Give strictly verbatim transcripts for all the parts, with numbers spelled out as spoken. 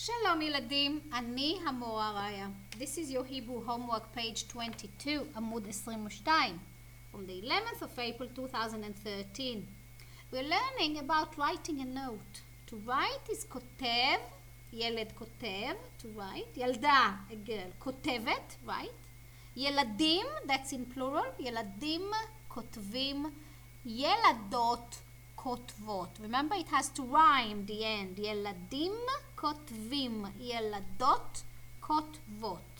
שלום ילדים, אני המורה ראיה. This is your Hebrew homework page twenty-two, עמוד עשרים ושתיים, from the eleventh of April two thousand thirteen. We're learning about writing a note. To write is כותב, ילד כותב, to write, ילדה, a girl, כותבת, write. ילדים, that's in plural, ילדים כותבים, ילדות כותבות. Remember it has to rhyme the end. ילדים כותבים, ילדות כותבות.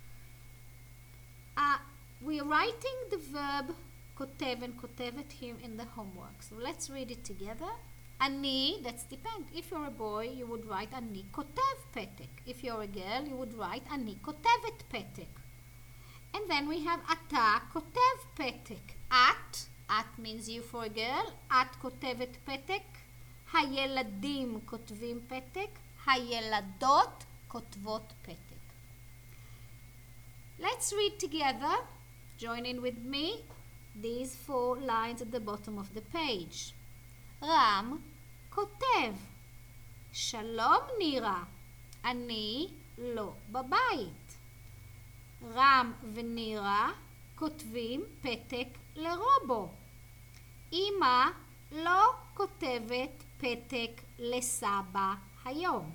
Uh, we're writing the verb כותב and כותבת here in the homework. So let's read it together. אני, that's depend. If you're a boy, you would write אני כותב פתק. If you're a girl, you would write אני כותבת פתק. And then we have אתה כותב פתק. את, את means you for a girl. את כותבת פתק. הילדים כותבים פתק. הילדות כותבות פתק. Let's read together. Join in with me. These four lines at the bottom of the page. רם כותב. שלום נירה. אני לא בבית. רם ונירה כותבים פתק לרובו. אמא לא כותבת פתק לסבא היום.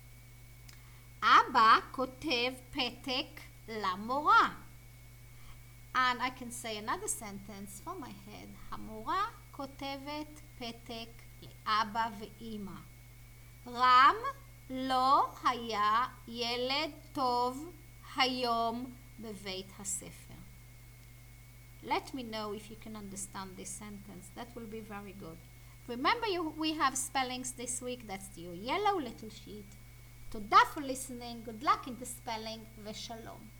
אבא כותב פתק למורה. And I can say another sentence from my head. המורה כותבת פתק לאבא ואמא. רם לא היה ילד טוב היום בבית הספר. Let me know if you can understand this sentence. That will be very good. Remember, you, we have spellings this week. That's your yellow little sheet. תודה for listening. Good luck in the spelling ושלום.